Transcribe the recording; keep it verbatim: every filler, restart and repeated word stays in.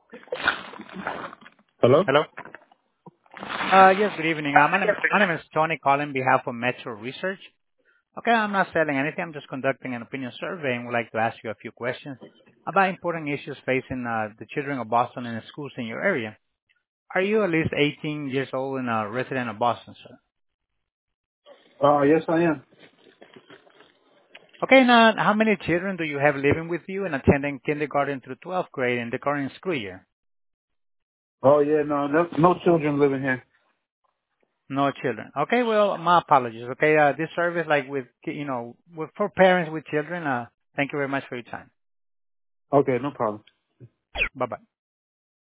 Hello? Hello. Uh Yes, good evening. Uh My name my name is Tony calling on behalf of Metro Research. Okay, I'm not selling anything. I'm just conducting an opinion survey and would like to ask you a few questions about important issues facing uh the children of Boston and the schools in your area. Are you at least eighteen years old and a resident of Boston, sir? Uh, yes, I am. Okay, now, how many children do you have living with you and attending kindergarten through twelfth grade in the current school year? Oh, yeah, no, no, no children living here. No children. Okay, well, my apologies. Okay, uh this service, like with, you know, with, for parents with children, uh thank you very much for your time. Okay, no problem. Bye-bye.